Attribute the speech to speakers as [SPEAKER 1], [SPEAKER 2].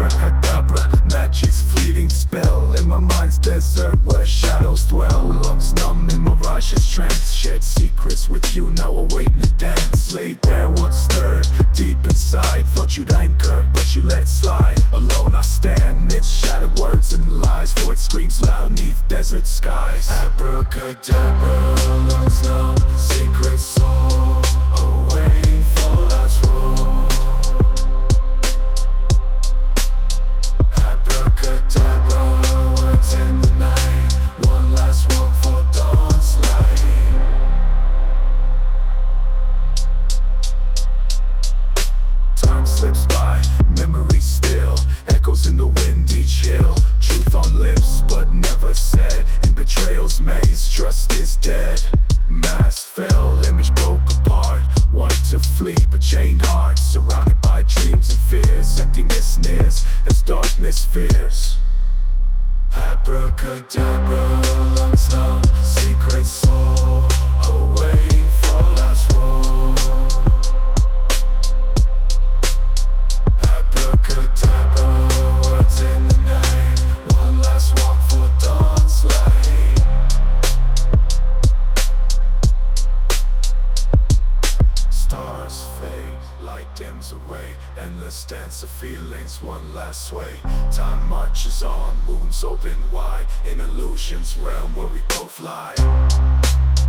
[SPEAKER 1] Abracadabra, magic's fleeting spell. In my mind's desert where shadows dwell. Lungs numb in mirage's trance. Shared secrets with you, now awaiting the dance. Laid there once stirred, deep inside. Thought you'd anchor, but you let slide. Alone I stand, midst shattered words and lies. For it screams loud neath desert skies. Abracadabra, lungs numb, secret soul, away for last roll. Abracadabra, words in the night, one last walk for dawn's light. Time slips by, memory still, echoes in the wind each hill. Truth on lips but never said, in betrayal's maze trust is dead. Mask fell, image broke apart, wanted to flee but chained heart. Surrounded by dreams and fears, emptiness nears as darkness fears. Abracadabra, lungs numb, secret soul, away for last roll. Abracadabra, words in the night, one last walk for dawn's light. Stars fade, light dims away, endless dance of feelings, one last sway. Time marches on, wounds open wide, in illusion's realm where we both lie.